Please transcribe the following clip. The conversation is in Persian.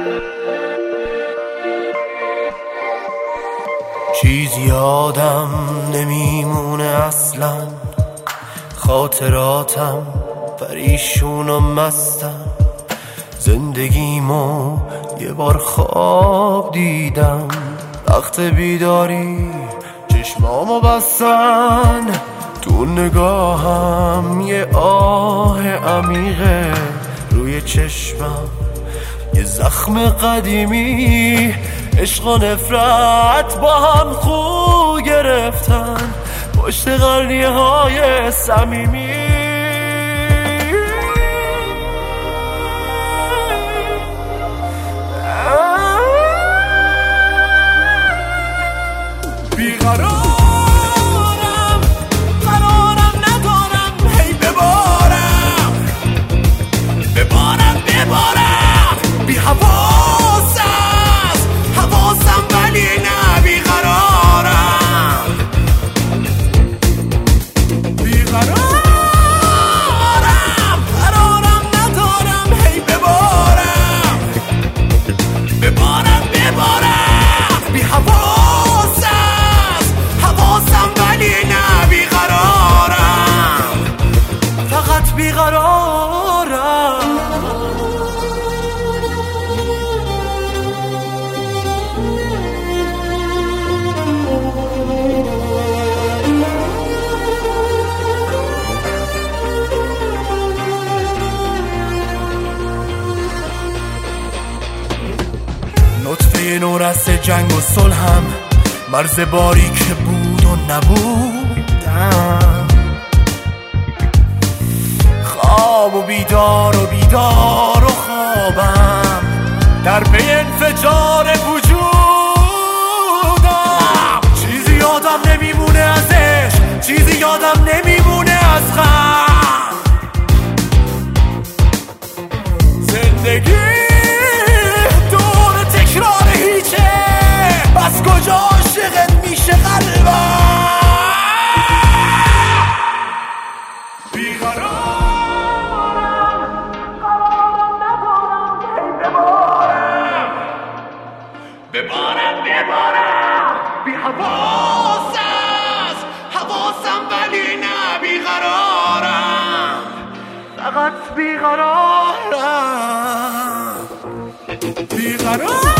چیزی یادم نمیمونه اصلا، خاطراتم پریشون و مستم. زندگیمو یه بار خواب دیدم، وقت بیداری چشمامو بستن. تو نگاهم یه آه عمیقه، روی چشمم یه زخم قدیمی. عشق و نفرت با هم خو گرفتن پشت قرنیه های صمیمی. بیقرارم، قرارم ندارم، هی ببارم ببارم بی حواس است حواسم، ولی نه بیقرارم. بیقرارم، قرارم ندارم، هی ببارم بی حواس است حواسم، ولی نه بیقرارم، فقط بیقرارم. نطفه نورست جنگ و صلحم، مرز باری که بود و نبودم. خواب و بیدار و بیدار و خوابم، در پی انفجار وجودم. چیزی یادم نمیمونه از عشق، چیزی یادم نمیمونه از غم. زندگی دور تکرار هیچه، بس کجا عاشقت میشه قلبم. بیقرارم، قرارم ندارم، هی ببارم بی حواس است حواسم، ولی نه بیقرارم، فقط بیقرارم.